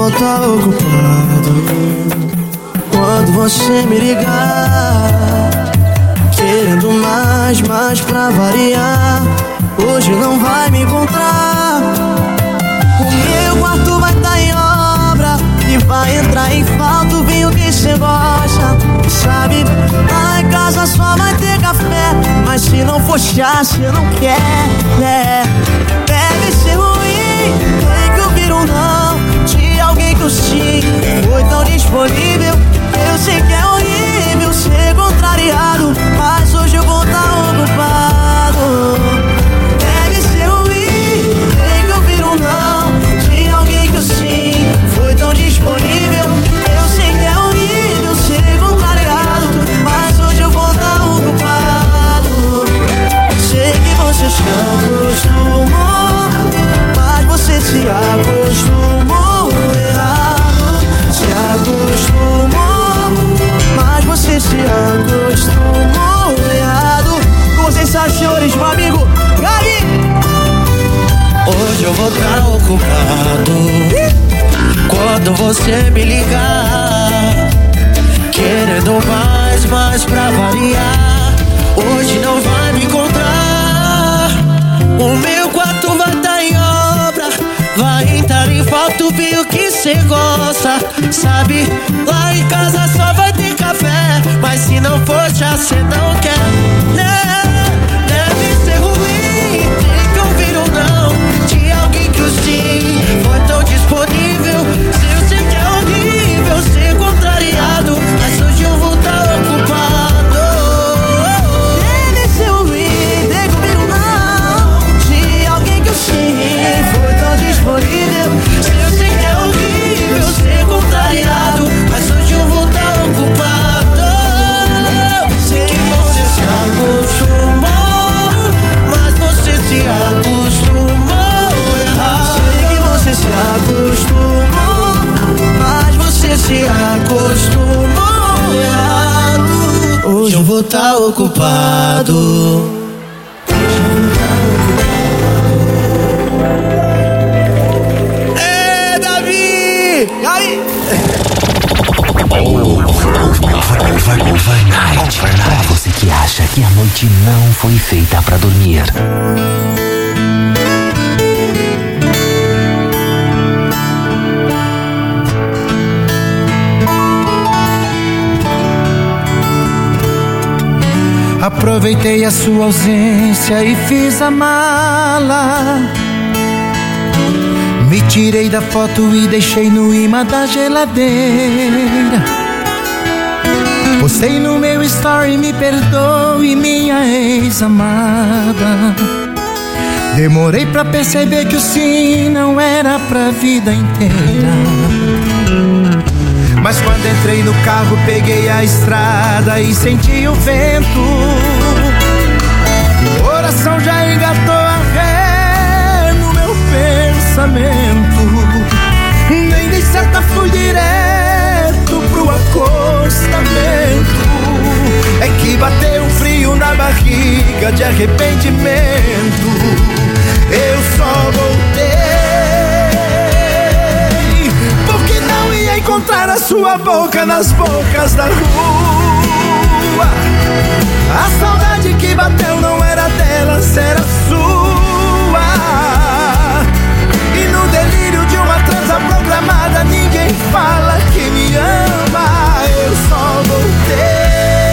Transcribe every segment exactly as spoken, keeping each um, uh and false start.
vou estar ocupado quando você me ligar, querendo mais, mais pra variar. Hoje não vai me encontrar. O meu quarto vai estar em obra e vai entrar em falta o vinho que cê gosta. Sabe, lá em casa só vai ter café, mas se não for chá, cê não quer, né? Deve ser ruim, tem que ouvir um não de alguém que o sim foi tão disponível. Eu sei que é horrível ser contrariado, mas hoje eu vou estar ocupado. Deve ser ruim, tem que ouvir um não de alguém que o sim foi tão disponível. Eu sei que é horrível ser contrariado, mas hoje eu vou estar ocupado. Sei que você se acostumou, mas você se acostumou errado. Se acostumou, mas você se acostumou errado. Com vocês, senhores, meu amigo Gabi. Hoje eu vou estar ocupado quando você me ligar, querendo mais, mais pra variar. Hoje não vai me encontrar. O meu quarto vai estar em obra, vai entrar em falta o vinho que cê gosta. Sabe, lá em casa só vai ter café, mas se não for já cê não quer, né? Deve ser ruim, tem que ouvir um não de alguém que o sim foi tão disponível. Se eu sei que é horrível ser contrariado, mas hoje eu vou estar ocupado. Deve ser ruim, tem que ouvir um não de alguém que o sim foi tão disponível. Se eu sei que é horrível ser contrariado, mas hoje eu vou estar ocupado. Sei que você se acostumou, mas você se acostumou errado. Sei que você se acostumou, mas você se acostumou errado. Hoje eu vou estar ocupado. É, Davi! E aí? Overnight. Pra você que acha que a noite não foi feita pra dormir. Aproveitei a sua ausência e fiz a mala. Me tirei da foto e deixei no imã da geladeira. Postei no meu story, me perdoe, minha ex-amada. Demorei pra perceber que o sim não era pra vida inteira. Mas quando entrei no carro, peguei a estrada e senti o vento. O coração já engatou a ré no meu pensamento. Nem dei certa, fui direto pro acostamento. É que bateu um frio na barriga de arrependimento. Eu só voltei porque não ia encontrar a sua boca nas bocas da rua. A saudade que bateu não era dela, era sua. E no delírio de uma transa programada, ninguém fala que me ama. Eu só voltei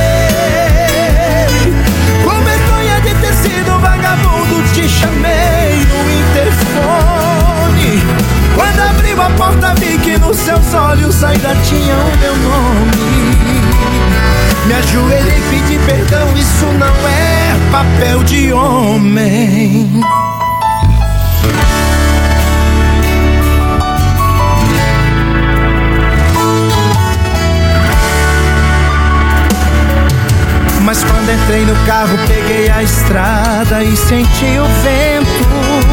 com vergonha de ter sido vagabundo. Te chamei no interfone. Quando abriu a porta vi que nos seus olhos ainda tinha o meu nome. Me ajoelhei e pedi perdão, isso não é papel de homem. Mas quando entrei no carro, peguei a estrada e senti o vento.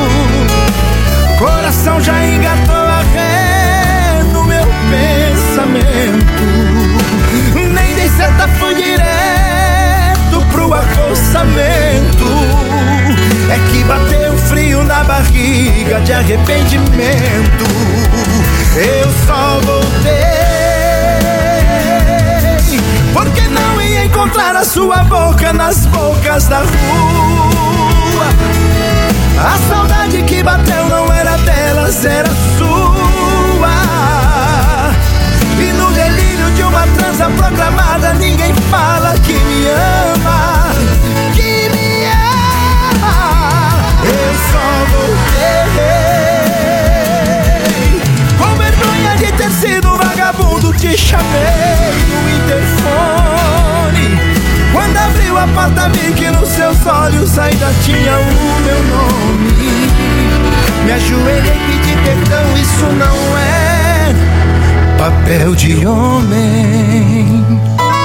Coração já engatou a ré no meu pensamento. Nem dei certa, fui direto pro acostamento. É que bateu frio na barriga de arrependimento. Eu só voltei porque não ia encontrar a sua boca nas bocas da rua. A saudade que bateu não era delas, era sua. E no delírio de uma transa programada, ninguém fala que me ama, que me ama. Eu só voltei com vergonha de ter sido vagabundo. Te chamei no interfone. Quando abriu a porta vi que nos seus olhos ainda tinha o meu nome. Me ajoelhei e pedi perdão, isso não é papel de homem.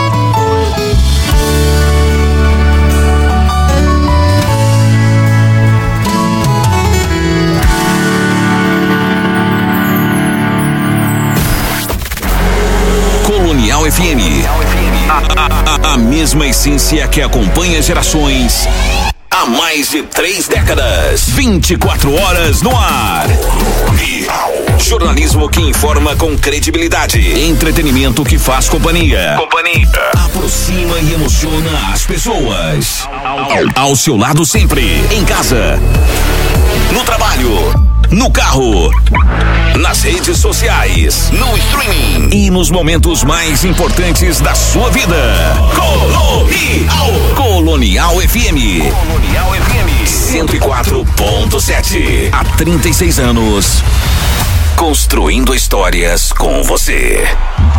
Colonial F M. A, a, a, a mesma essência que acompanha gerações há mais de três décadas. vinte e quatro horas no ar. Jornalismo que informa com credibilidade. Entretenimento que faz companhia. Companhia. Aproxima e emociona as pessoas. Ao, ao seu lado sempre. Em casa. No trabalho. No carro, nas redes sociais, no streaming e nos momentos mais importantes da sua vida. Colonial, Colonial F M. Colonial F M cento e quatro ponto sete. Há trinta e seis anos, construindo histórias com você.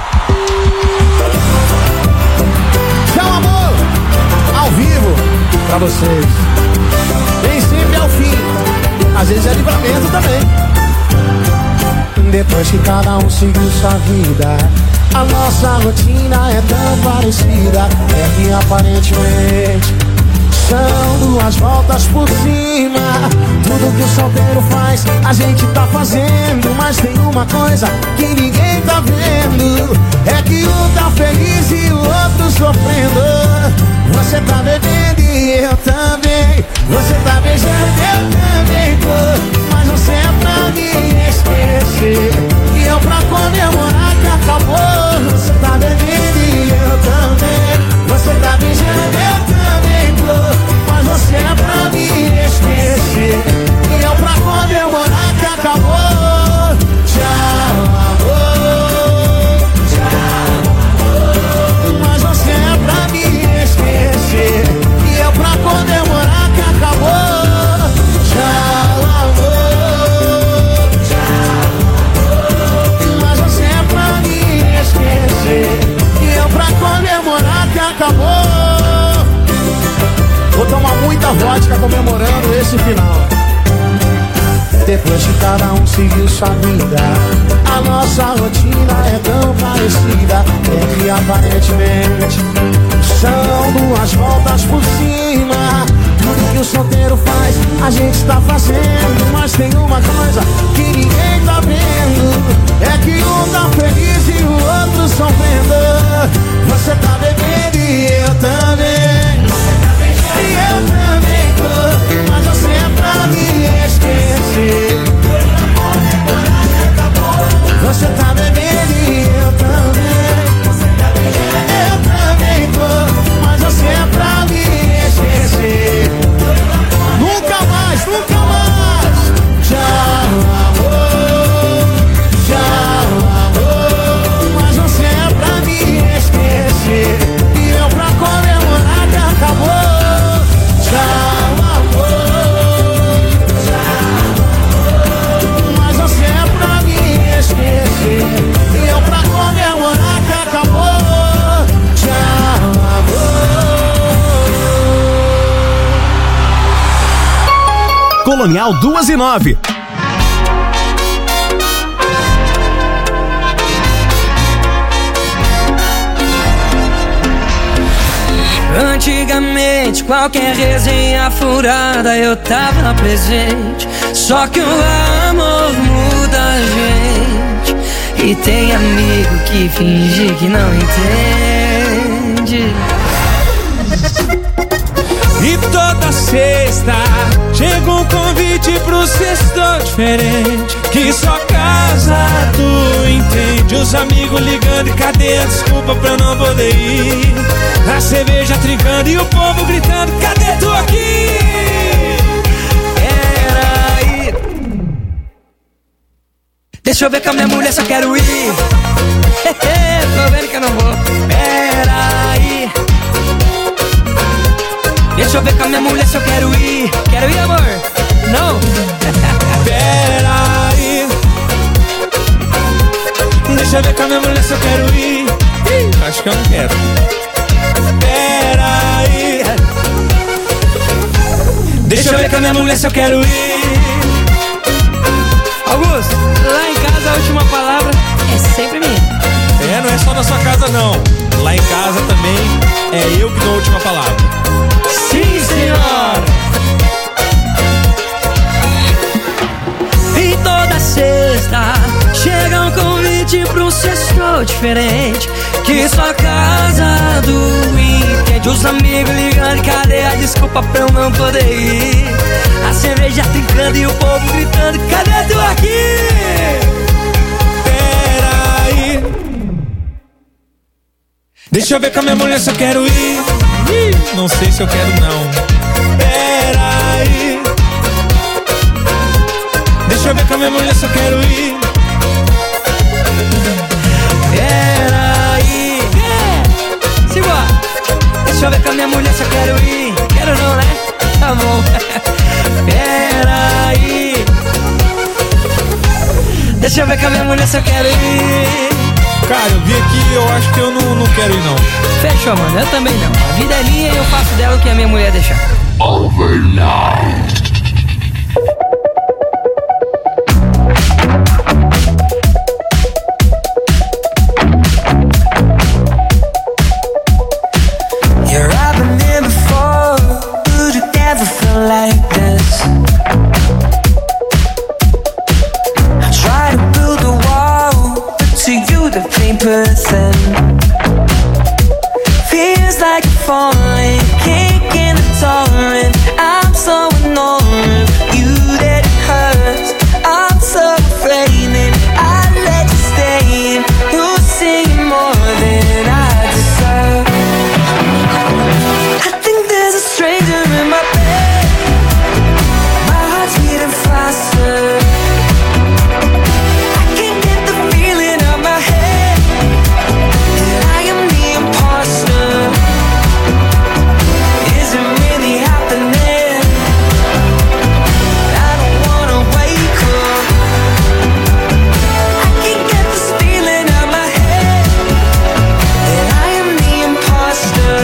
Tchau, amor, ao vivo pra vocês. Nem sempre é o fim. Às vezes é livramento também. Depois que cada um seguiu sua vida, a nossa rotina é tão parecida. É que aparentemente são duas voltas por cima. Tudo que o solteiro faz, a gente tá fazendo. Mas tem uma coisa que ninguém tá vendo: é que um tá feliz e o outro sofrendo. Você tá bebendo e eu também. Você tá beijando e eu também tô. Mas você é pra me esquecer e eu pra comemorar que acabou. Você tá bebendo e eu também. Você tá beijando e eu também tô. Mas você é pra me esquecer e eu pra comemorar que acabou. Tchau, amor. Tchau, amor. Mas você é pra me esquecer e eu pra comemorar que acabou. Tchau, amor. Tchau, amor. Mas você é pra me esquecer e eu pra comemorar que acabou. Vou tomar muita vodka comemorando esse final. Depois que cada um seguiu sua vida, a nossa rotina é tão parecida. É que aparentemente são duas voltas por cima. Tudo que o solteiro faz, a gente tá fazendo. Mas tem uma coisa que ninguém tá vendo: é que um tá feliz e o outro sofrendo. Você tá bebendo e eu também. E eu também tô. Mas você é pra me esquecer. Você tá bebendo e eu também. Eu também tô. Mas você é pra me esquecer. Nunca mais, nunca mais. Tchau, amor. Tchau, amor. Mas você é pra me esquecer e eu pra comemorar que acabou. Tchau, amor. Tchau, amor. Mas você é pra me esquecer e eu pra comemorar que acabou. Tchau, amor. Colonial duas e nove. Antigamente, qualquer resenha furada eu tava presente. Só que o amor muda a gente. E tem amigo que finge que não entende. E toda sexta chega um convite pro sexto diferente, que só casa do os amigos ligando e cadê a desculpa pra eu não poder ir? A cerveja trincando e o povo gritando, cadê tu aqui? Peraí, deixa eu ver com a minha mulher se eu quero ir. Tô vendo que eu não vou. Peraí, deixa eu ver com a minha mulher se eu quero ir. Quero ir, amor? Não? Peraí, deixa eu ver com a minha mulher se eu quero ir. Ih, acho que eu não quero. Peraí, deixa eu ver com a minha mulher se eu quero ir. Augusto, lá em casa a última palavra é sempre minha. É, não é só na sua casa não. Lá em casa também é eu que dou a última palavra. Sim, senhor. E toda sexta chega um convite pra um sextou diferente, que só casa do weekend. Os amigos ligando, cadê a desculpa pra eu não poder ir? A cerveja trincando e o povo gritando, cadê tu aqui? Peraí, deixa eu ver com a minha mulher se eu quero ir. Ih, não sei se eu quero não. Peraí, deixa eu ver com a minha mulher se eu quero ir. Peraí, é. Simbora. Deixa eu ver com a minha mulher se eu quero ir. Quero não, né? Tá bom. Peraí, deixa eu ver com a minha mulher se eu quero ir. Cara, eu vim aqui e eu acho que eu não, não quero ir não. Fechou, mano, eu também não. A vida é minha e eu faço dela o que a minha mulher deixar. Overnight. Yeah, I've been there before, but it never felt like this. I try to build a wall, but to you the paper thin. Feels like I'm falling, can't get the torrent. I'm so annoying, you that it hurts. I'm so afraid that I let you stay in. You're saying more than I deserve. I think there's a stranger in my bed. My heart's beating faster. I can't get the feeling out my head that I am the imposter. Is it really happening? I don't wanna wake up. I can't get this feeling out my head that I am the imposter.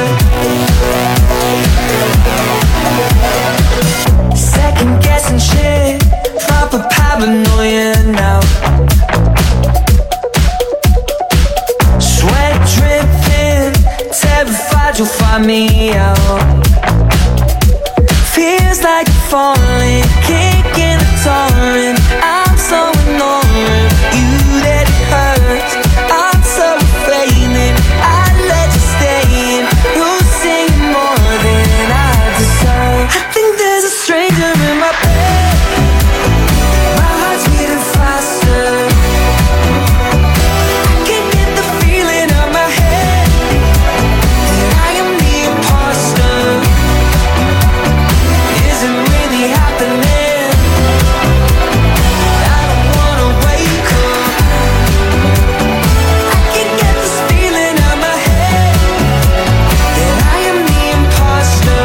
Second guessing shit, proper paranoia now. Sweat dripping, terrified you'll find me out. Feels like you're falling, can't get a torrent. I'm so annoying, you that it hurts. I'm so afraid that I let you stay in. You're saying more than I deserve. I think there's a stranger in my bed. My heart's beating faster. I can't get the feeling out my head that I am the imposter. Is it really happening? I don't wanna wake up. I can't get this feeling out my head that I am the imposter.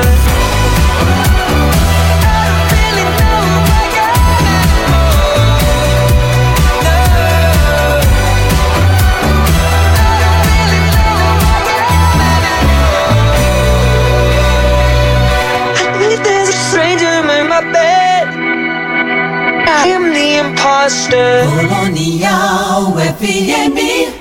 I don't really know who I am anymore. No, I don't really know who I am anymore. I think there's a stranger in my bed. I am the imposter. Colonial F M.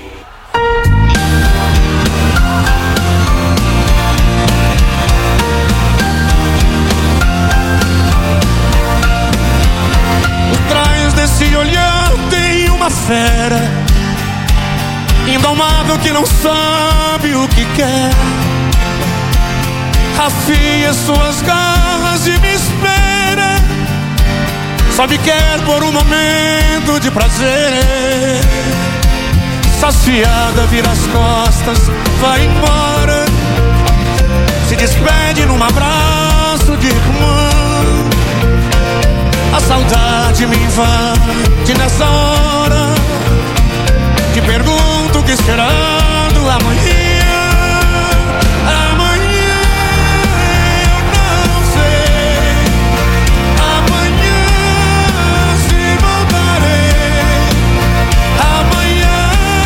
Por trás desse olhar tem uma fera indomável que não sabe o que quer. Afia suas garras e me espera. Só me quer por um momento de prazer. saciada, vira as costas, vai embora. Se despede num abraço de irmã. A saudade me invade nessa hora. Te pergunto que esperando amanhã. Amanhã eu não sei. Amanhã se voltarei. Amanhã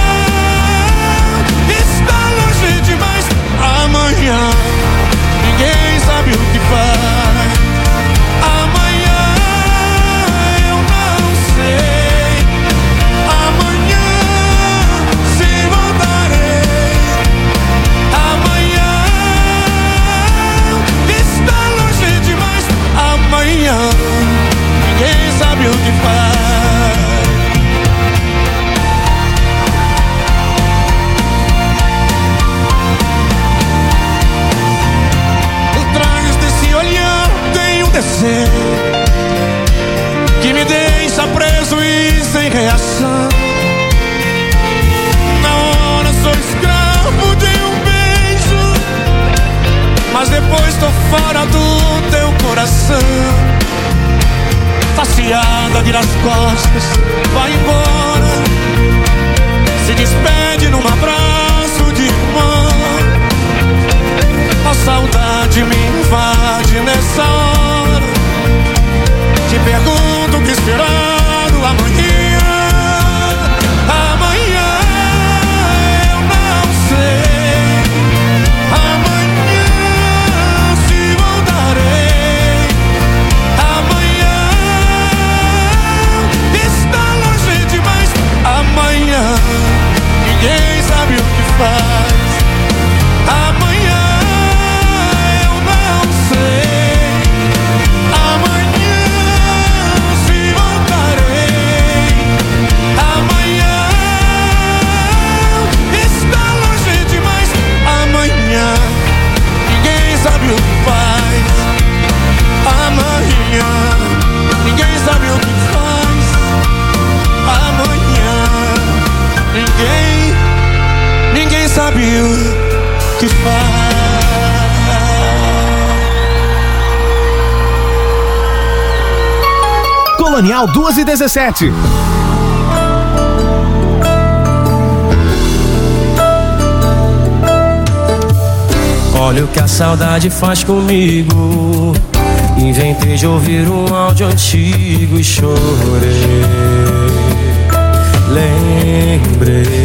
está longe demais. Amanhã ninguém sabe o que faz. Amanhã eu não sei. Amanhã se voltarei. Amanhã está longe demais. Amanhã ninguém sabe o que faz. Atrás desse olhar tem um desejo que me deixa preso e sem reação. Na hora sou escravo de um beijo, mas depois tô fora do teu coração. Saciada, vira as costas, vai embora. Se despede num abraço de irmã. A saudade me invade nessa hora. Te pergunto que esperando amanhã. Amanhã eu não sei. Amanhã se voltarei. Amanhã está longe demais. Amanhã ninguém sabe o que faz. Amanhã eu não sei. Amanhã se voltarei. Amanhã está longe demais. Amanhã ninguém sabe o que faz. Amanhã ninguém sabe o que faz. Amanhã ninguém, ninguém sabe o que faz. Colonial duas e dezessete. Olha o que a saudade faz comigo. Inventei de ouvir um áudio antigo e chorei. Lembrei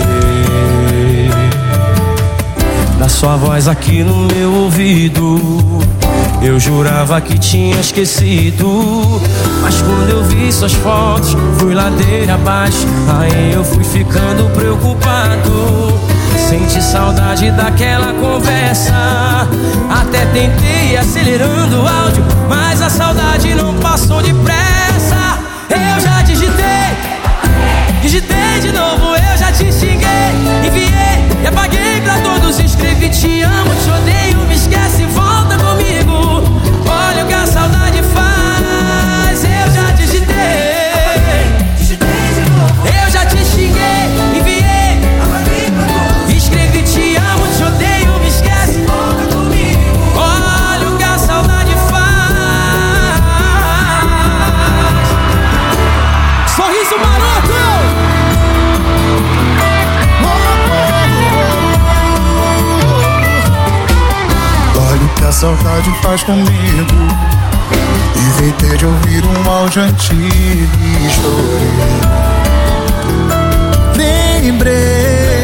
da sua voz aqui no meu ouvido. Eu jurava que tinha esquecido, mas quando eu vi suas fotos, fui ladeira abaixo. Aí eu fui ficando preocupado. Senti saudade daquela conversa. Até tentei ir acelerando o áudio, mas a saudade não passou depressa. Eu já digitei, digitei de novo, eu já te xinguei, enviei e apaguei pra todos. Escrevi te amo, te odeio, me esquece, volta comigo. Olha o que a saudade faz. Eu já digitei, digitei de novo, eu já te xinguei, enviei, apaguei pra todos. Escrevi te amo, te odeio, me esquece, volta comigo. Olha o que a saudade faz. Sorriso maroto. Olha o que a saudade faz comigo. Inventei de ouvir um áudio antigo e chorei. Lembrei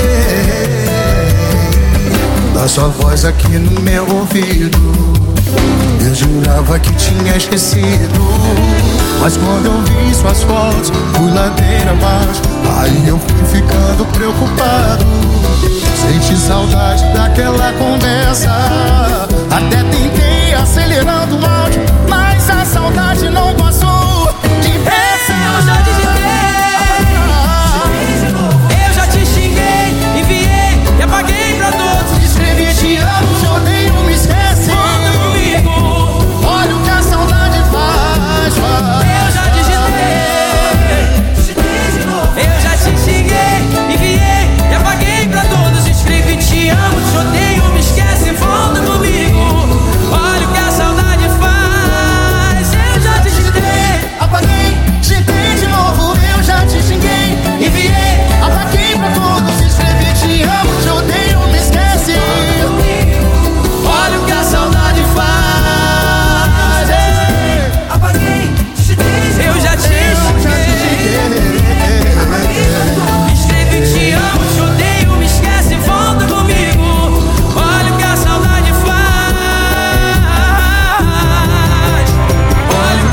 da sua voz aqui no meu ouvido. Eu jurava que tinha esquecido, mas quando eu vi suas fotos, fui ladeira abaixo. Aí eu fui ficando preocupado. Senti saudade daquela conversa. Até tentei acelerando o áudio, mas a saudade não passou depressa. Eu já digitei, eu já te xinguei, enviei e apaguei pra todos. Escrevi te amo, te odeio, me esquece. Volta comigo. Olha o que a saudade faz. Eu já digitei, eu já te xinguei, enviei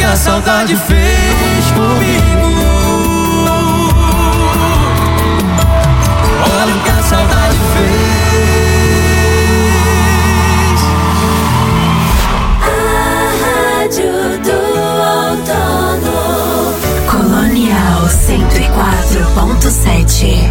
a saudade fez comigo. Olha o que a saudade fez. A rádio do outono. Colonial cento e quatro ponto sete.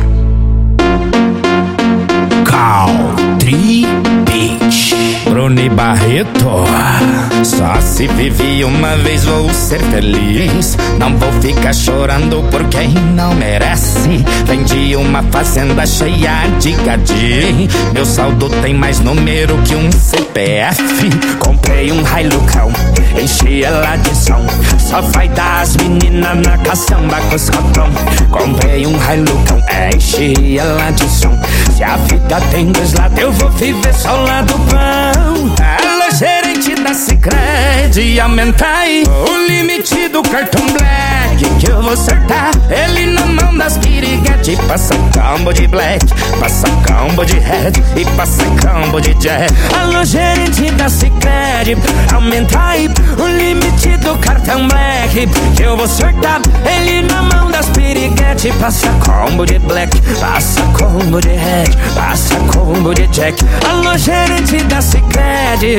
Country Beach. Bruni Barreto. Só se vive uma vez, vou ser feliz. Não vou ficar chorando por quem não merece. Vendi uma fazenda cheia de gadi. Meu saldo tem mais número que um C P F. Comprei um Hilucão, enchi ela de som. Só vai dar as meninas na caçamba com os cotão. Comprei um Hilucão, enchi ela de som. Se a vida tem dois lados, eu vou viver só o lado bom. Alô, gerente da Sicredi, aumenta aí o limite do cartão Black, que eu vou acertar ele na mão das piriguete. Passa combo de Black, passa combo de Red e passa combo de Jack. Alô, gerente da Sicredi, aumenta aí o limite do cartão Black, que eu vou acertar ele na mão das piriguete. Passa combo de Black, passa combo de Red, passa combo de Jack. Alô, gerente da Sicredi,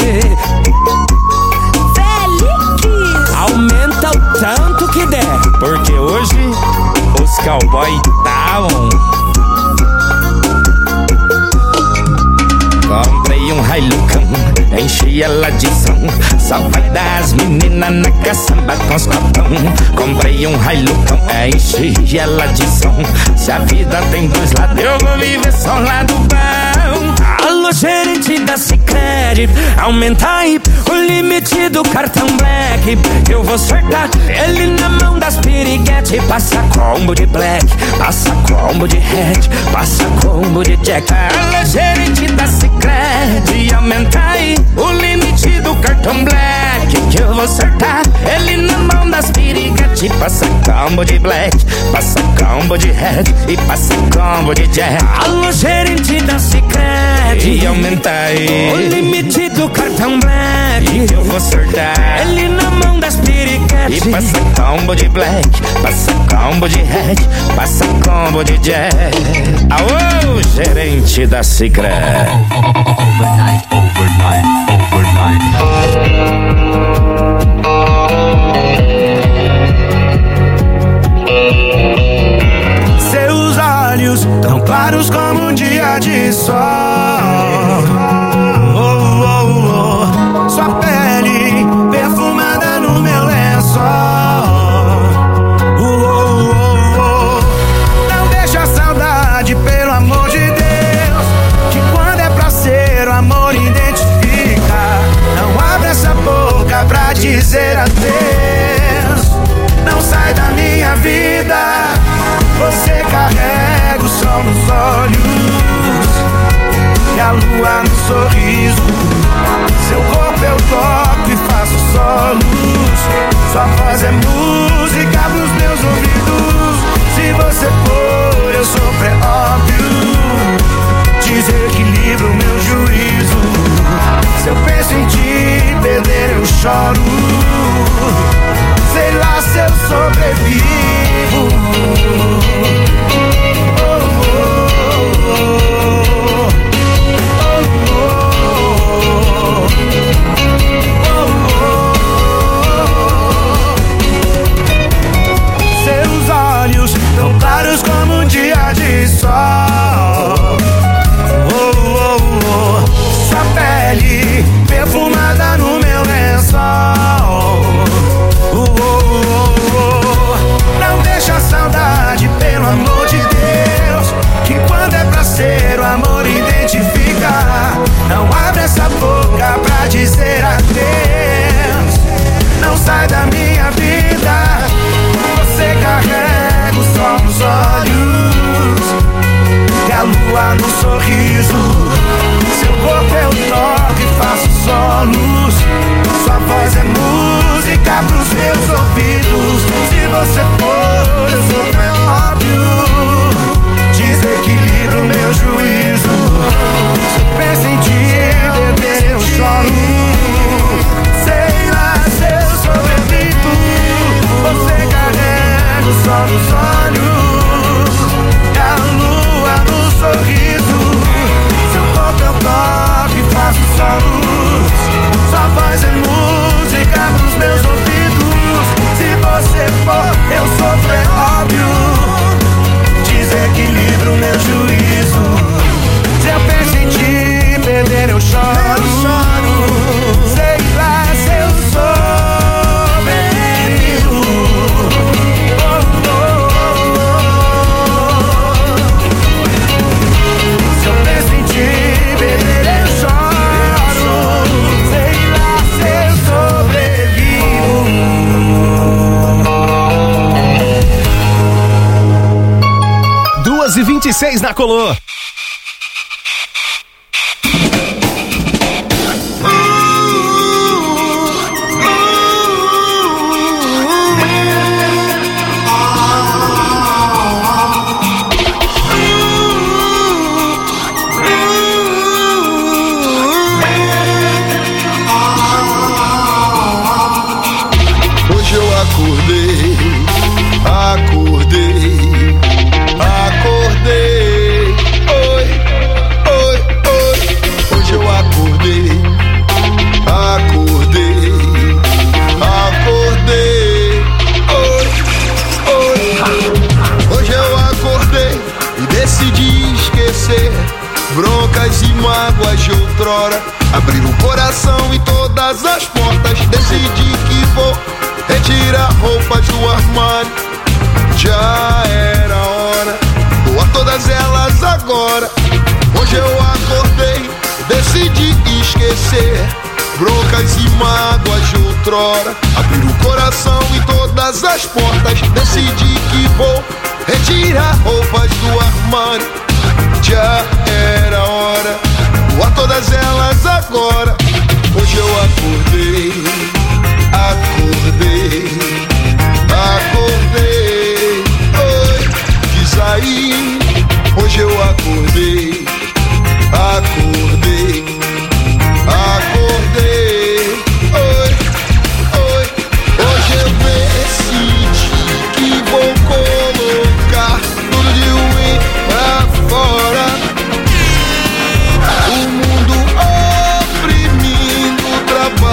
aumenta o tanto que der, porque hoje os cowboy tá on. Comprei um Hilucão, enchi ela de som. Só vai dar as meninas na caçamba com os copão. Comprei um Hilucão, enchi ela de som. Se a vida tem dois lados, eu vou viver só um lado bom. Alô, gerente da Sicredi, aumenta aí o limite do cartão Black, eu vou acertar ele na mão das piriguete. Passa combo de Black, passa combo de Red, passa combo de Jack. Alô, gerente da Sicredi, aumenta aí o limite do cartão Black, que eu vou acertar ele na mão das piriguete. Passa combo de Black, passa combo de Red e passa combo de Jack. Alô, gerente da Sicredi, aumenta aí o limite do cartão Black, eu vou acertar ele na mão das piriguete. E passa combo de Black, passa combo de Red, passa combo de Jack. Aô, gerente da Sicredi. Overnight, overnight, overnight. Seus olhos tão claros como um dia de sol. Oh, oh, oh. Sua pele perfumada no meu lençol. Oh, oh, oh, oh. Não deixa a saudade, pelo amor de Deus, que quando é pra ser o amor identifica. Não abre essa boca pra dizer adeus. Não sai da minha vida, você carrega o sol nos olhos e a lua no sorriso. Seu corpo eu toco e faço solos. Sua voz é música pros meus ouvidos. Se você for, eu sofro, é óbvio. Desequilibro meu juízo. Se eu penso em te perder, eu choro. Sei lá se eu sobrevivo. Seus olhos tão claros como um dia de sol. Oh, oh, oh. Sua pele perfumada no meu lençol. o sol nos olhos e a lua no sorriso. Seu corpo eu toco e faço só luz. Sua voz é música pros meus ouvidos. Se você for, eu sofro, é óbvio. Desequilibro meu juízo. Se eu penso em te perder, eu choro. Eu choro. Sei lá se eu sou bem-vindo. Oh, oh, oh. Se eu penso em te perder, eu choro. Sei lá se eu sobrevivo. duas e vinte e seis na Colô. Hoje eu acordei, acordei, acordei, oi, oi, oi. Hoje eu acordei, acordei, acordei, oi, oi. Hoje eu acordei e decidi esquecer broncas e mágoas de outrora. Abrir o coração e todas as portas. Decidi que vou retirar roupas do armário. Já era hora, doar todas elas agora. Hoje eu acordei, decidi esquecer broncas e mágoas de outrora. Abrir o coração e todas as portas. Decidi que vou retirar roupas do armário. Já era hora, doar todas elas agora. Hoje eu acordei, acordei, acordei, oi, diz aí. Hoje eu acordei, acordei, acordei, oi, oi. Hoje eu decidi que vou colocar tudo de ruim pra fora. O mundo oprimindo o trabalho.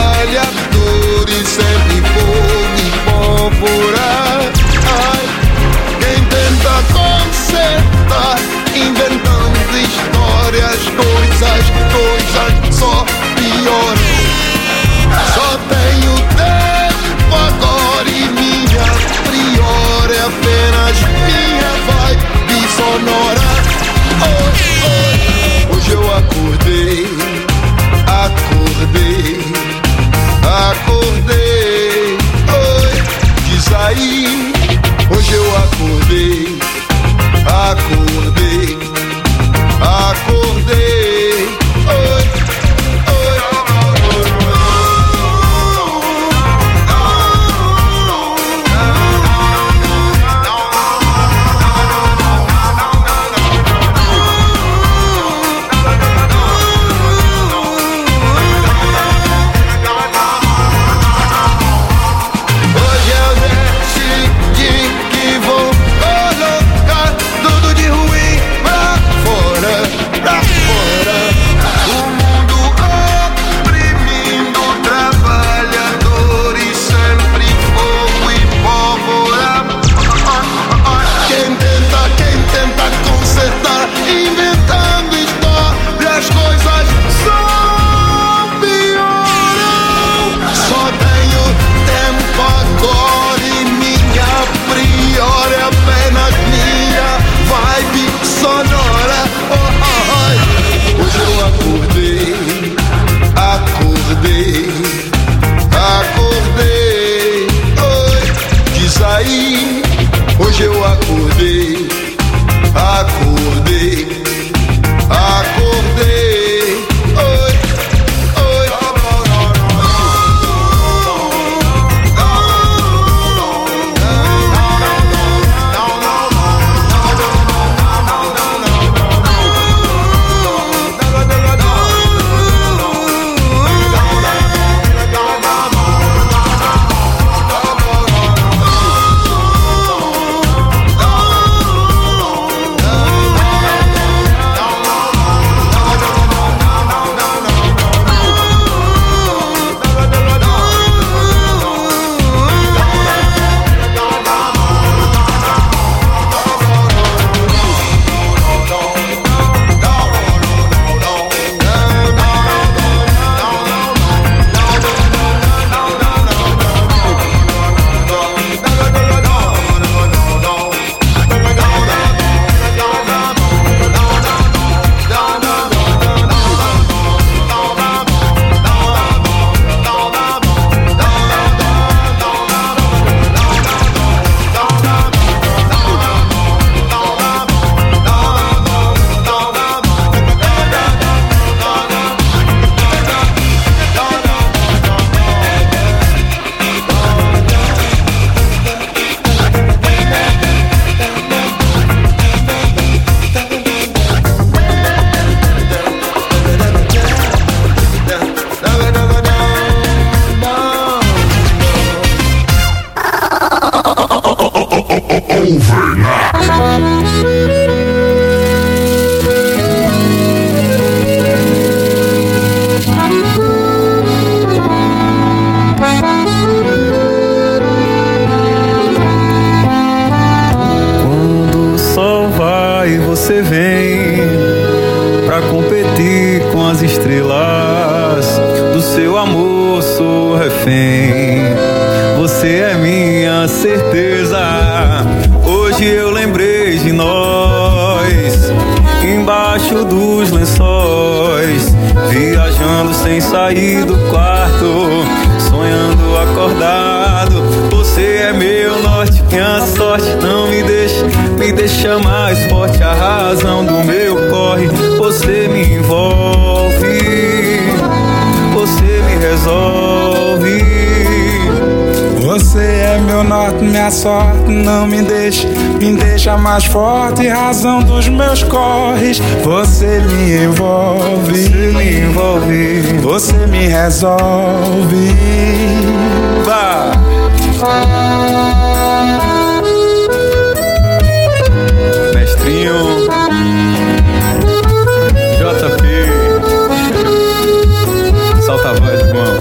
você vem pra competir com as estrelas. Do seu amor sou refém. Você é minha certeza. Hoje eu lembrei de nós, embaixo dos lençóis, viajando sem sair do quarto, sonhando acordado. Você é meu norte, minha sorte não me deixa, me deixa mais forte. A razão do meu corre, você me envolve, você me resolve. Você é meu norte, minha sorte não me deixa, me deixa mais forte. Razão dos meus corres, você me envolve, você me envolve, você me resolve. Vá. Mestrinho J P, solta a voz, irmão.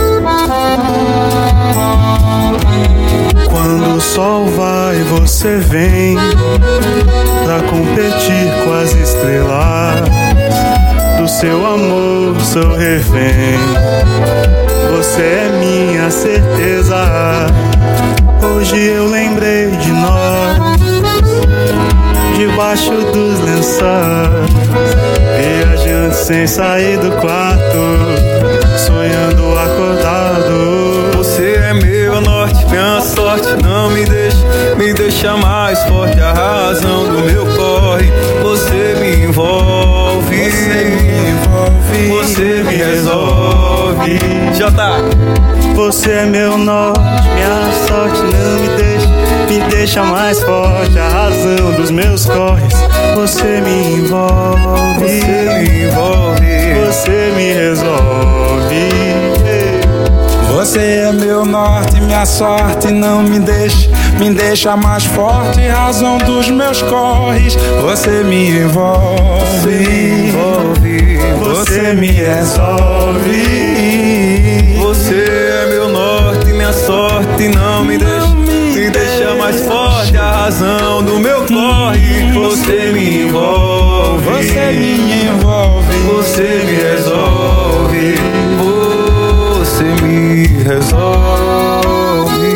Quando o sol vai, você vem pra competir com as estrelas. Do seu amor sou refém. Você é minha certeza. Hoje eu lembrei de nós, debaixo dos lençóis, viajando sem sair do quarto, sonhando acordado. Você é meu norte, minha sorte não me deixa, me deixa mais forte. A razão do meu corre, você me envolve, você me envolve, você me resolve. Já tá. Você é meu norte, minha sorte não me deixa, me deixa mais forte. A razão dos meus corres, você me envolve, você me envolve, você me resolve. Você é meu norte, minha sorte não me deixa, me deixa mais forte. Razão dos meus corres, você me envolve, você me envolve, você me resolve. Você é meu norte, minha sorte não me deixa, me deixa mais forte. A razão do meu corre, você me envolve, você me envolve, você me resolve, você me resolve.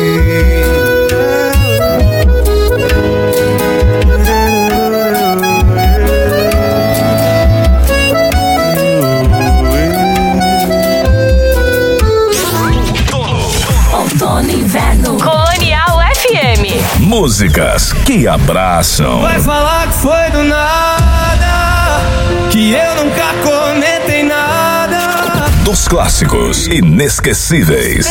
Outono, inverno. Colonial F M. Músicas que abraçam. Vai falar que foi do nada, que eu nunca comentei nada. Dos clássicos inesquecíveis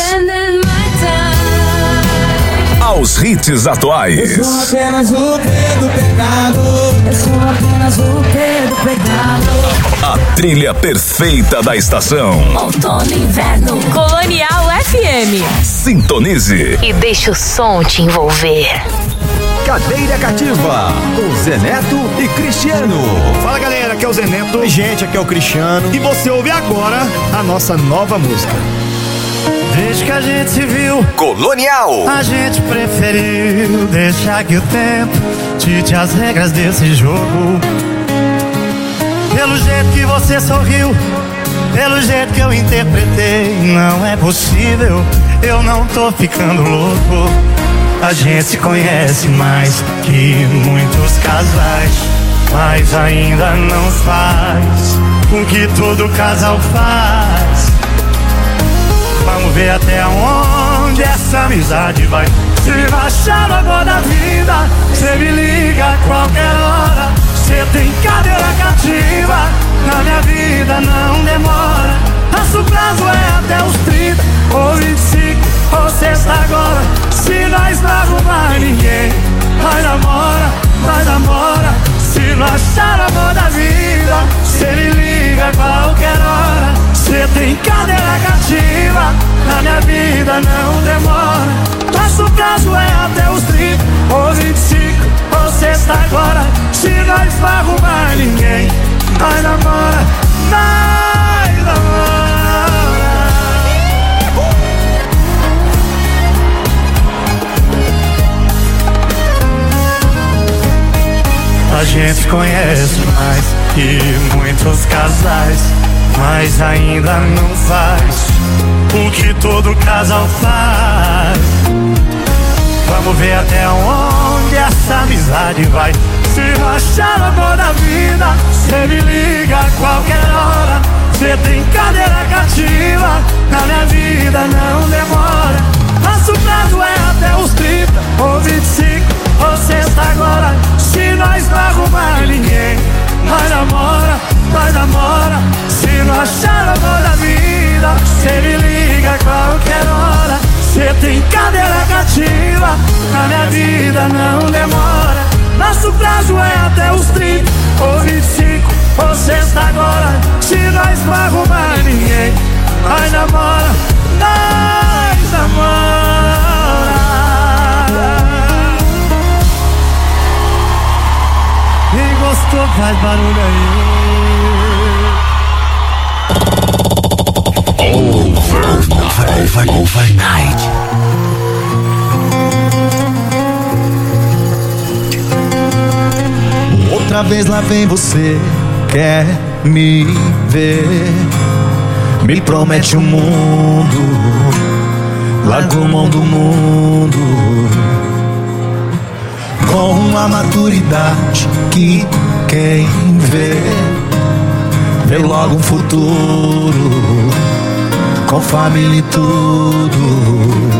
aos hits atuais. Eu sou apenas o pé do pecado. Eu sou apenas o pé do pecado. A trilha perfeita da estação. Outono, inverno. Colonial F M. Sintonize E deixa o som te envolver. Cadeira Cativa, com Zé Neto e Cristiano. Fala galera, aqui é o Zé Neto. Oi gente, aqui é o Cristiano. E você ouve agora a nossa nova música. Desde que a gente se viu, Colonial, a gente preferiu deixar que o tempo dite as regras desse jogo. Pelo jeito que você sorriu, pelo jeito que eu interpretei, não é possível, eu não tô ficando louco. A gente se conhece mais que muitos casais, mas ainda não faz com que todo casal faz. Vamos ver até onde essa amizade vai. Se baixar agora da vida, cê me liga a qualquer hora. Cê tem cadeira cativa, na minha vida não demora. Nosso prazo é até os trinta ou vinte e cinco ou sexta agora. Se nós não arrumar ninguém, nós namora, nós namora. Se não achar amor da vida, cê me liga a qualquer hora. Cê tem cadeira cativa, na minha vida não demora. Nosso prazo é até os trinta ou vinte e cinco ou sexta agora. Se nós não arrumar ninguém, nós namora, nós namora. A gente gente conhece mais que muitos casais, mas ainda não faz o que todo casal faz. Vamos ver até onde essa amizade vai. Se não achar amor da vida, cê me liga a qualquer hora. Cê tem cadeira cativa, na minha vida não demora. Nosso prazo é até os trinta ou vinte e cinco ou sexta agora. Se nós não arrumar ninguém, nós namora, nós namora. Se não achar amor da vida, cê me liga a qualquer hora. Cê tem cadeira cativa, na minha vida não demora. Nosso prazo é até os trinta ou vinte e cinco ou sexta agora. Se nós não arrumar ninguém, nós namora, nós namora. Quem gostou faz barulho aí. Over, over, overnight. Outra vez lá vem você, quer me ver, me promete o mundo, largou mão do mundo, com uma maturidade que quem vê, vê logo um futuro, com família e tudo.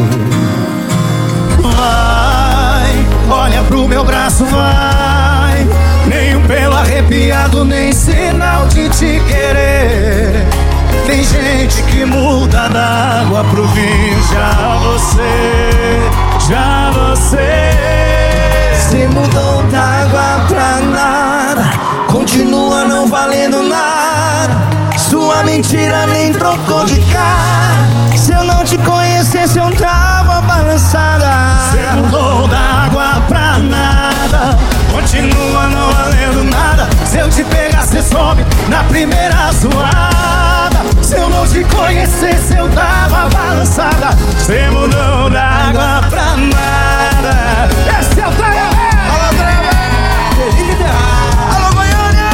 Vai, olha pro meu braço, vai, nem um pelo arrepiado, nem sinal de te querer. Tem gente que muda da água pro vinho, já você, já você se mudou da água pra nada, continua não valendo nada. Sua mentira nem trocou de cara. Se eu não te conhecesse eu tava balançada. Você mudou da água pra nada, continua não valendo nada. Se eu te pegar cê some na primeira zoada. Se eu não te conhecesse eu tava balançada. Você mudou da água pra nada. Esse é o Traia. Alô, Traia. Alô, Goiânia.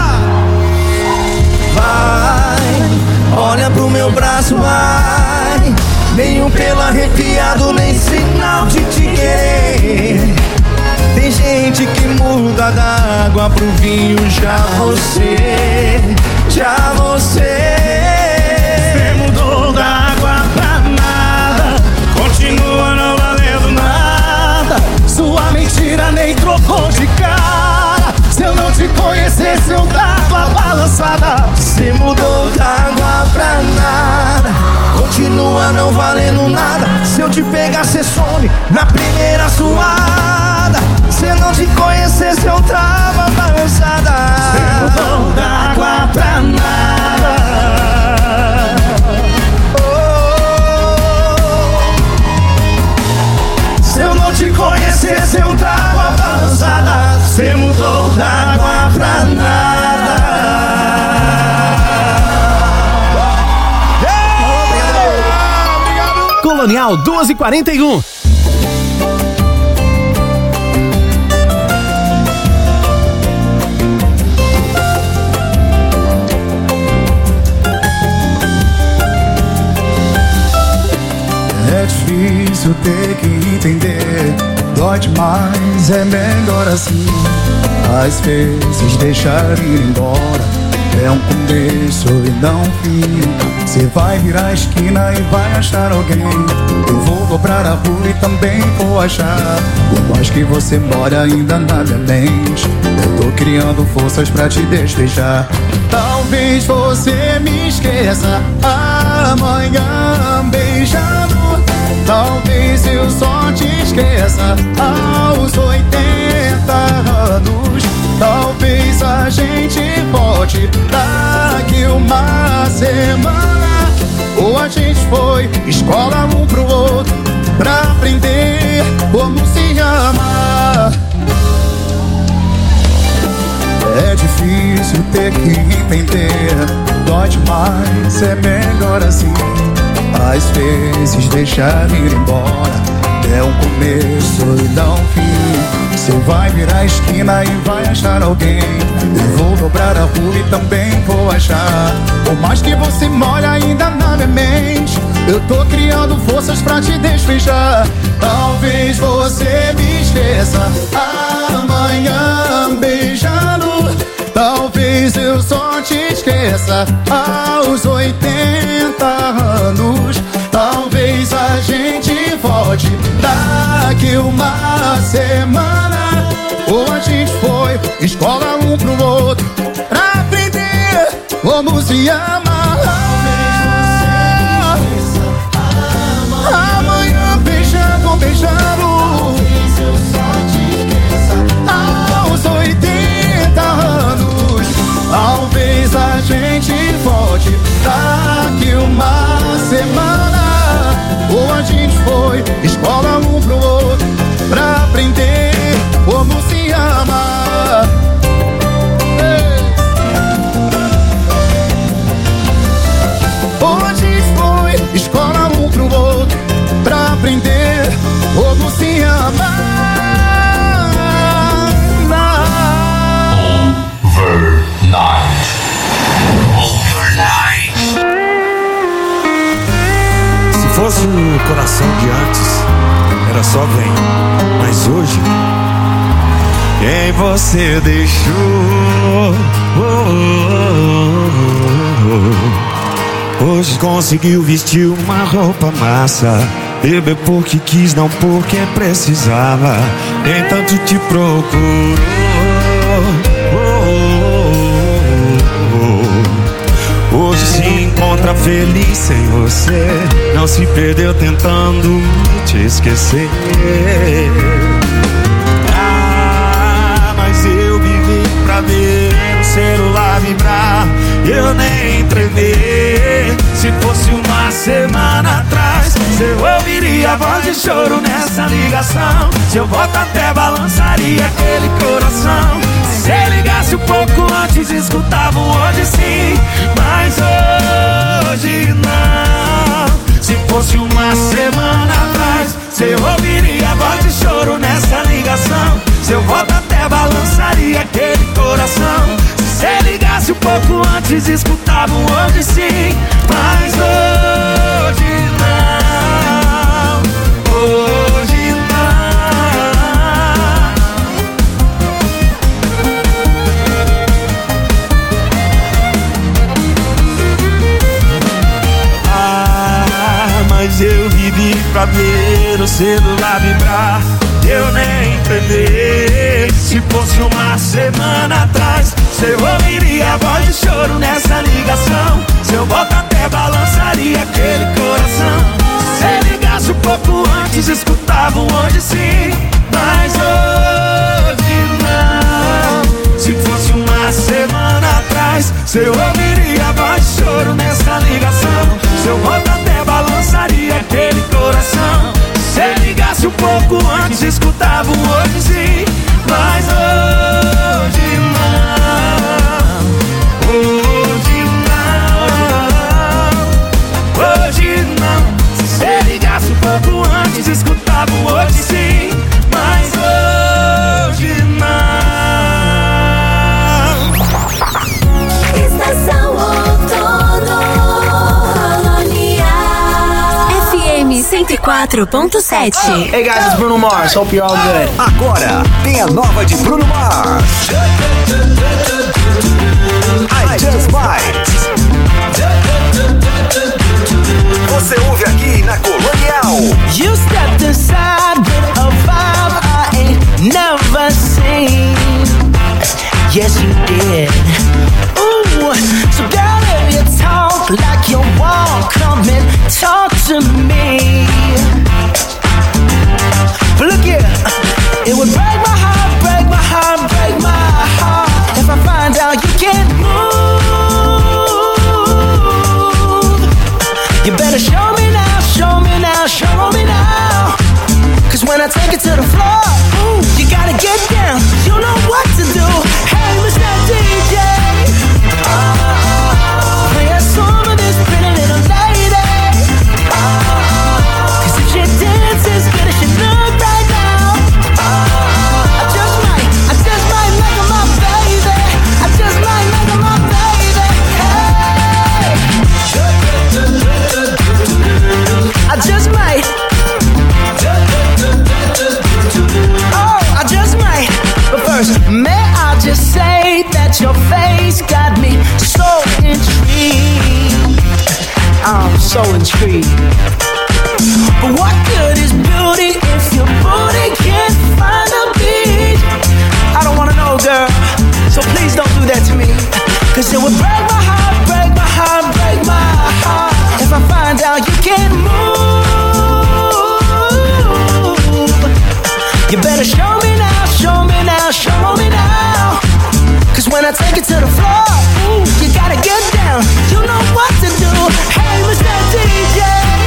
Vai, olha pro meu braço, vai, nenhum pelo arrepiado, nem sinal de te querer. Tem gente que muda da água pro vinho, já você, já você. Você mudou da água pra nada, continua não valendo nada. Sua mentira nem trocou de cara. Se eu não te conhecesse eu tava balançada. Você mudou da água pra nada, continua não valendo nada. Se eu te pegar cê some na primeira suada. Se eu não te conhecesse eu tava balançada. Você mudou da água pra nada. Oh, se eu não te conhecesse eu tava balançada. Você mudou da água pra nada. Colonial doze e quarenta e um. É difícil ter que entender, dói demais, é melhor assim. Às vezes deixar ir embora é um começo e não um fim. Você vai virar a esquina e vai achar alguém. Eu vou dobrar a rua e também vou achar. Por mais que você mora ainda na minha mente, eu tô criando forças pra te despejar. Talvez você me esqueça amanhã beijando. Talvez eu só te esqueça aos oitenta anos. Talvez a gente volte daqui uma semana. Ou a gente foi escola um pro outro pra aprender como se ama. É difícil ter que entender, dói demais, é melhor assim. Às vezes deixar ir embora é um começo e não um fim. Você vai virar a esquina e vai achar alguém. Eu vou dobrar a rua e também vou achar. Por mais que você mora ainda na minha mente, eu tô criando forças pra te despejar. Talvez você me esqueça amanhã beijando. Talvez eu só te esqueça aos oitenta anos. Talvez a gente volte daqui uma semana. Ou a gente foi escola um pro outro pra aprender como se ama. Amanhã beijando, beijando. Talvez eu só te esqueça aos oitenta anos. Talvez a gente volte daqui uma semana. Ou a gente foi escola um pro outro pra aprender como se ama. Ei. Ou a gente foi escola um pro outro pra aprender como se ama. Overnight. Overnight. Se fosse o coração de antes, era só vem. Mas hoje, quem você deixou? Hoje conseguiu vestir uma roupa massa. Bebeu porque quis, não porque precisava. Nem tanto te procurou. Hoje se encontra feliz sem você. Não se perdeu tentando te esquecer. Ah, mas eu vivi pra ver o celular vibrar. Eu nem tremei. Se fosse uma semana atrás, eu ouviria a voz de choro nessa ligação. Seu voto até balançaria aquele coração. Se você ligasse um pouco antes, escutava um hoje sim. Mas hoje não. Se fosse uma semana atrás, você ouviria a voz de choro nessa ligação. Seu voto até balançaria aquele coração. Se você ligasse um pouco antes, escutava um hoje sim. Mas hoje não. Hoje não. Ah, mas eu vivi pra ver o celular vibrar. Eu nem tremei. Se fosse uma semana atrás, você ouviria a voz de choro nessa ligação. Seu voto até balançaria aquele coração. Se você ligasse um pouco antes, escutava um hoje sim. Mas hoje não. Se fosse uma semana atrás, você ouviria a voz de choro nessa ligação. Seu voto até balançaria aquele coração. Se você ligasse um pouco antes, escutava um hoje sim. Mas hoje não. Hoje não. Hoje não. Se você ligasse um pouco antes, escutava um hoje sim. Mas hoje não. Estação Outono F M cento e quatro ponto sete. Hey guys, it's Bruno Mars. Hope you're all good. Agora tem a nova de Bruno Mars. I Just Might. Você ouve aqui na Colonial. You stepped inside with a vibe I ain't never seen. Yes, you did. Ooh, so girl, if you talk like you walk, come and talk to me. But look here, it would break my heart, break my heart, break my heart if I find out you can't move. You better show me now, show me now, show me now. Cause when I take it to the floor, ooh, you gotta get down, you know what to do. Hey, Mister D J, oh, play a song of this pretty little lady. Oh, cause if she dances good as she look right now, oh, I just better show me now, show me now, show me now. Cause when I take it to the floor, ooh, you gotta get down. You know what to do. Hey, Mister D J,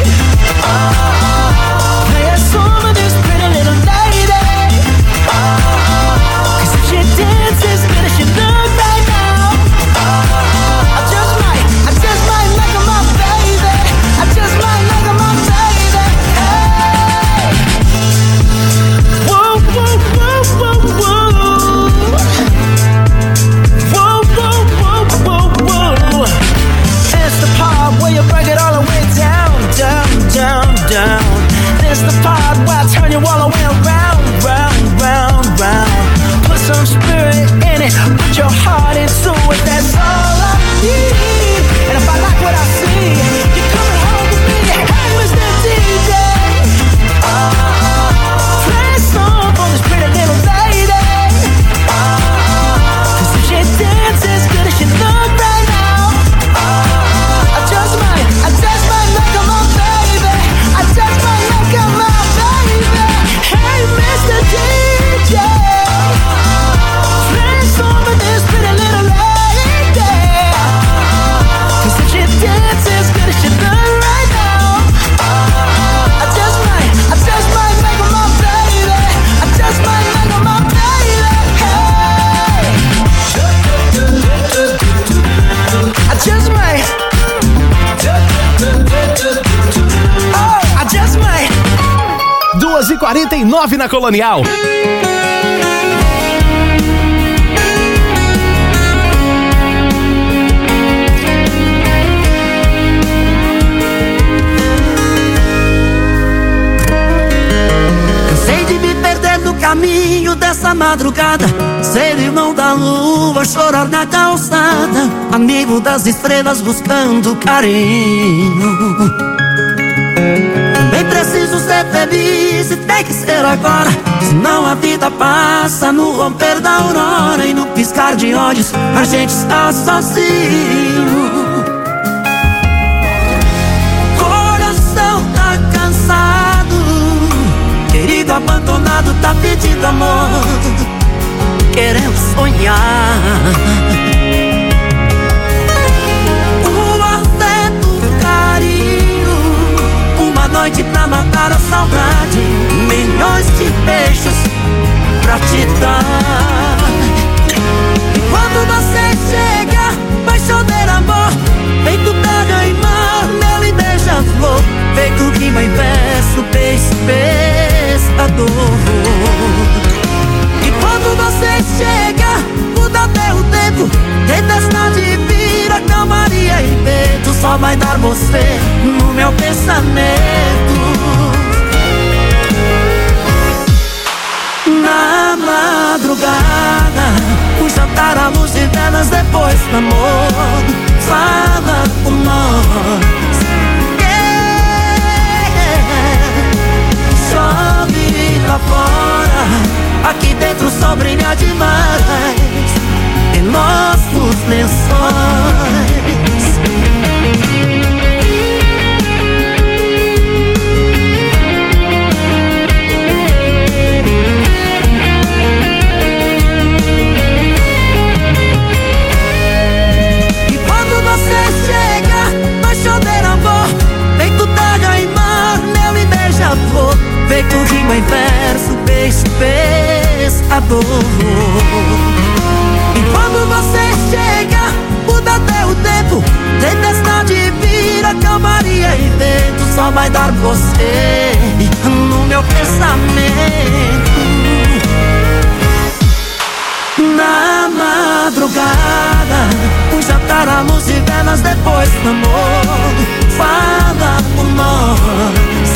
oh, play a song of this pretty little lady. Oh, cause if she dances good as she look right now, oh, I just might, I just might make her my baby. I just might make her my baby. Hey, whoa, whoa, whoa, whoa, whoa. Whoa, whoa, whoa, whoa, whoa. It's the part where you break it all the way down, down, down, down. It's the part where I turn you all the way around, round, round, round. Put some spirit in it, put your heart into it. That's all I need. And if I like what I see, you're coming home with me. Hey, Mister D J, oh, play a song for this pretty little lady. Oh, cause if she dances good as she look right now, oh, I just might, I just might make her my baby. I just might make her my baby. Hey, Mister D J, play a song for this pretty little lady. Cause if she dances good as she look right now, oh, I just might, I just might make her my baby. I just might make her my baby. Hey, I just might. Oh, I just might. duas e quarenta e nove na Colonial. Cansei de me perder no caminho dessa madrugada, ser irmão da lua, chorar na calçada, amigo das estrelas buscando carinho. Também preciso ser feliz e tem que ser agora, senão a vida passa no romper da aurora e no piscar de olhos a gente está sozinho. Coração tá cansado, querido abandonado tá pedindo amor, querendo sonhar. O afeto, o carinho, uma noite pra matar a saudade, milhões de beijos pra te dar. E quando você chega, vai chover amor, feito terra e mar, mel e beija-flor, feito rima em verso, beijo, pescador. E quando você chega, muda até o tempo, tempestade vira calmaria e vento, só vai dar você no meu pensamento. Na madrugada, o jantar à luz de velas depois do amor, fala com nós. Yeah. Chove lá fora, aqui dentro o sol brilha demais em nossos lençóis. Feito rima em verso, beijo, pescador. E quando você chega, muda até o tempo, tempestade vira calmaria e vento, só vai dar você no meu pensamento. Na madrugada, um jantar à luz de velas depois do amor, fala por nós.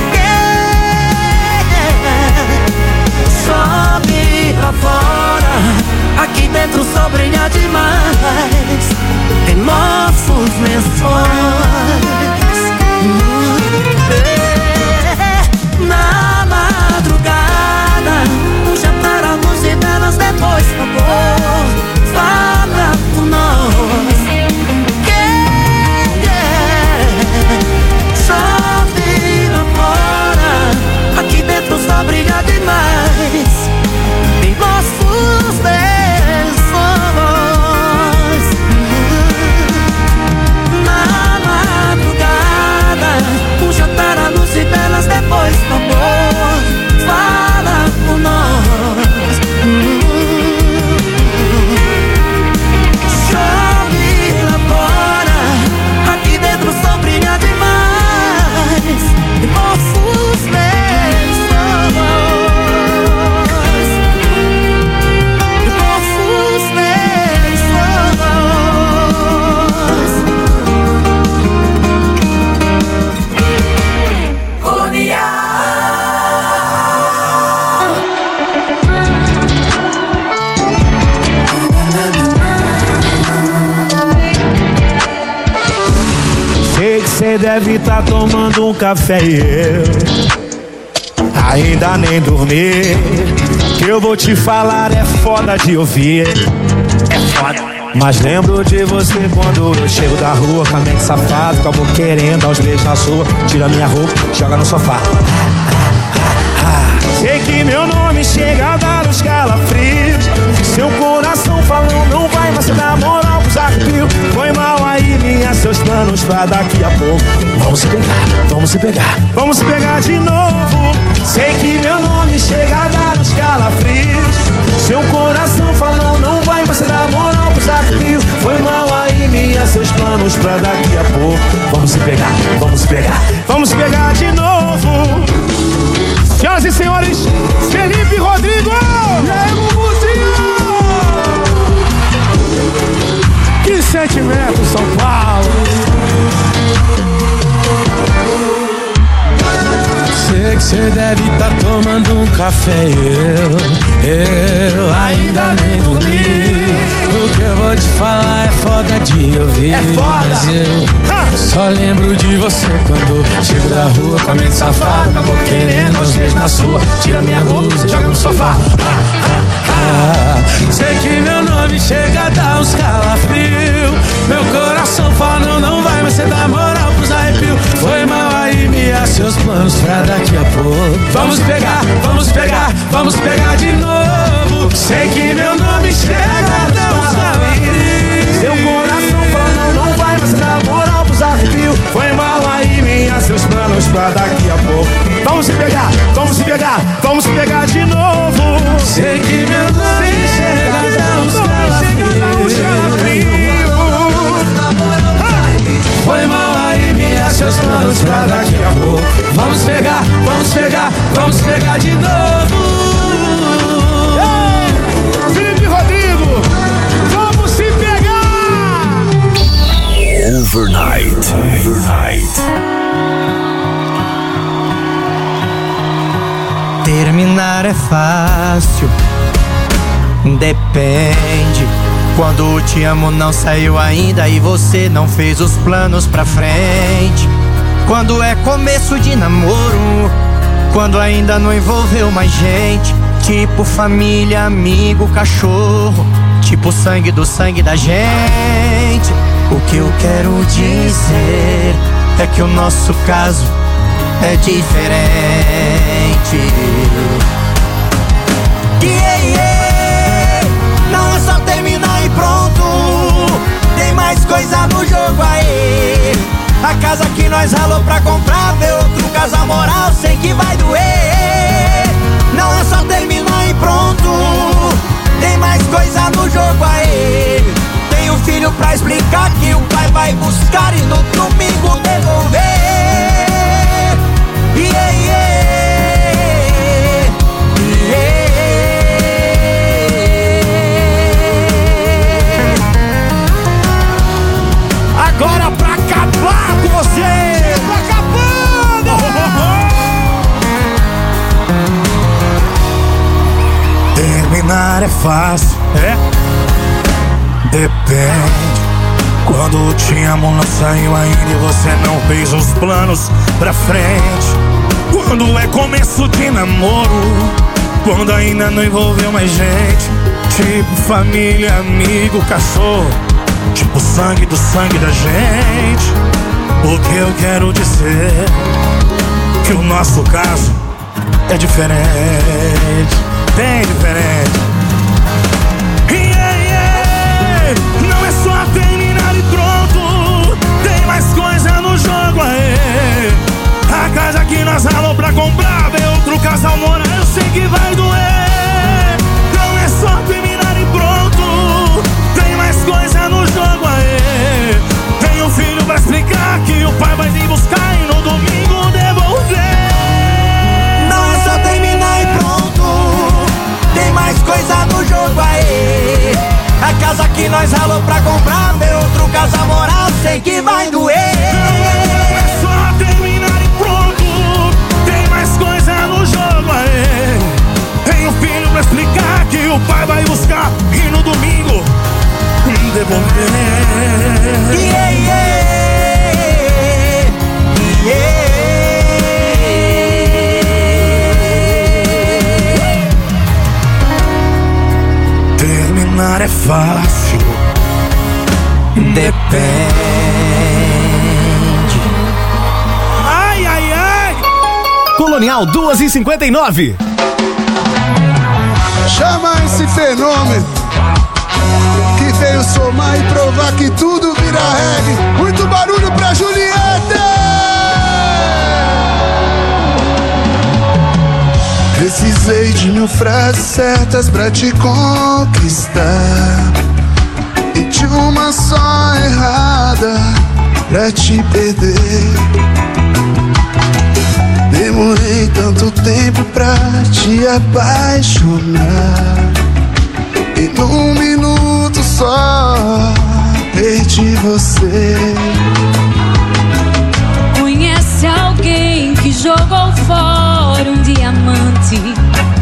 Sobe pra fora, aqui dentro o sol brilha demais em nossos lençóis. Na madrugada, um jantar à luz de velas depois do amor, fala por nós. Yeah, yeah. em nossos beijos. Na madrugada, um jantar à luz e velas depois do amor. Fala por nós. Chove lá fora, aqui dentro o sol brilha demais. E nossos beijos, e nossos beijos. Sei que cê deve tá tomando um café e eu ainda nem dormi. Que eu vou te falar é foda de ouvir. É foda. Mas lembro de você quando eu chego da rua com a mente safada, com a boca querendo dar uns beijos na sua. Tira minha roupa, joga no sofá. Sei que meu nome chega a dar uns calafrios. Seu coração falou não vai, mas você dá moral pros arrepios. Foi mal aí, minha, seus planos pra daqui a pouco. Vamos se pegar, vamos se pegar, vamos se pegar de novo. Sei que meu nome chega a dar uns calafrios. Seu coração falou não vai, mas você dá moral pros arrepios. Foi mal aí, minha, seus planos pra daqui a pouco. Vamos se pegar, vamos se pegar, vamos se pegar de novo. Senhoras e senhores, Felipe Rodrigo! Que sentimento, São Paulo! Sei que cê deve tá tomando um café e eu, eu ainda nem dormi. O que eu vou te falar é foda de ouvir. É foda! Mas eu só lembro de você quando chego da rua com a mente safada. Acabou querendo os beijos na sua. Tira minha blusa e joga no sofá. Sei que meu nome chega a dar uns calafrios. Meu coração fala não, não vai, mas cê dá moral pros arrepios. Foi mal aí, Mia, seus planos pra daqui a pouco. Vamos pegar, vamos pegar, vamos pegar de novo. Sei que meu nome chega a dar uns calafrios. Seu coração fala não, não vai, mas cê dá moral pros arrepios. Foi mal aí, Mia, seus planos pra daqui a pouco. Vamos se pegar, vamos se pegar, vamos se pegar de novo. Sei que meu nome chega a dar uns calafrios. Foi mal aí, minha, seus planos pra daqui a pouco. Vamos pegar, vamos pegar, vamos pegar de novo. Ei, Felipe Rodrigo, vamos se pegar. Overnight. Overnight. Terminar é fácil, depende. Quando o te amo não saiu ainda e você não fez os planos pra frente. Quando é começo de namoro, quando ainda não envolveu mais gente. Tipo família, amigo, cachorro, tipo sangue do sangue da gente. O que eu quero dizer é que o nosso caso é diferente. Yeah, yeah. Não é só terminar e pronto. Tem mais coisa no jogo aí. A casa que nós ralou pra comprar, ver outro casal moral, sei que vai doer. Não é só terminar e pronto. Tem mais coisa no jogo aí. Tem um filho pra explicar que o pai vai buscar e no domingo devolver. Yeah, yeah. Agora pra acabar com você! Pra acabando! Terminar é fácil, é? Depende. Quando te amo não saiu ainda e você não fez os planos pra frente. Quando é começo de namoro, quando ainda não envolveu mais gente. Tipo família, amigo, cachorro, tipo sangue do sangue da gente. O que eu quero dizer que o nosso caso é diferente, bem diferente. Yeah, yeah. Não é só terminar e pronto, tem mais coisa no jogo aí. A casa que nós ralou pra comprar, ver outro casal morar, eu sei que vai doer. Não é só terminar e pronto, tem mais coisa no jogo aí. Tem um filho pra explicar que o pai vai vir buscar e no domingo devolver. Não é só terminar e pronto, tem mais coisa no jogo aí. A casa que nós ralou pra comprar, ver outro casal morar, eu sei que vai doer. Não é só terminar e pronto, tem mais coisa no jogo aí. Tem um filho pra explicar que o pai vai buscar e no domingo devolver. Yeah, yeah, yeah. Terminar é fácil, depende. Ai, ai, ai. Colonial duas e cinquenta e nove. Chama esse fenômeno que veio somar e provar que tudo vira reggae. Muito barulho pra Juliette! Precisei de mil frases certas pra te conquistar e de uma só errada pra te perder. Demorei tanto tempo pra te apaixonar e num minuto só perdi você. Conhece alguém que jogou fora um diamante